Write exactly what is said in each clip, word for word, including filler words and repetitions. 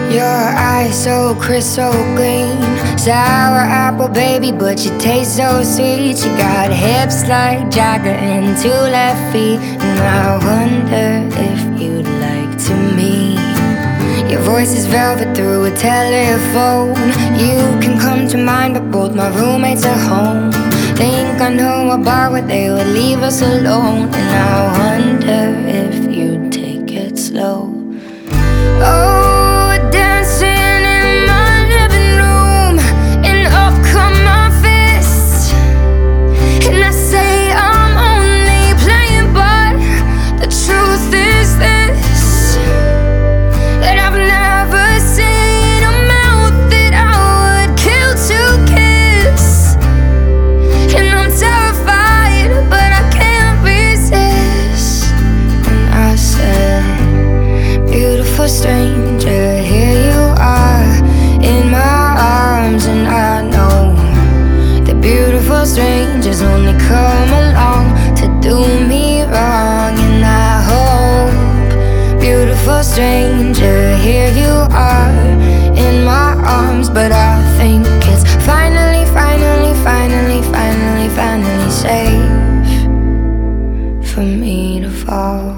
Your eyes so crystal green, sour apple baby, but you taste so sweet. You got hips like Jagger and two left feet, and I wonder if you'd like to meet. Your voice is velvet through a telephone. You can come to mind, but both my roommates are home. Think I know a bar where they would leave us alone, and I wonder if you'd take it slow. Oh, stranger, here you are in my arms, and I know that beautiful strangers only come along to do me wrong. And I hope, beautiful stranger, here you are in my arms, but I think it's finally, finally, finally, finally, finally safe for me to fall.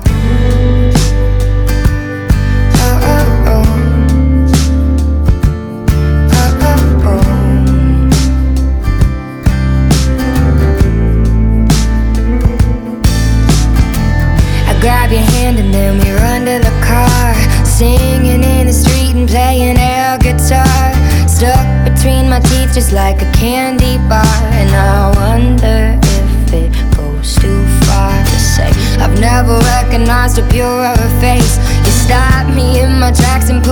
Grab your hand and then we run to the car, singing in the street and playing air guitar, stuck between my teeth just like a candy bar. And I wonder if it goes too far to say I've never recognized a purer face. You stopped me in my tracks and put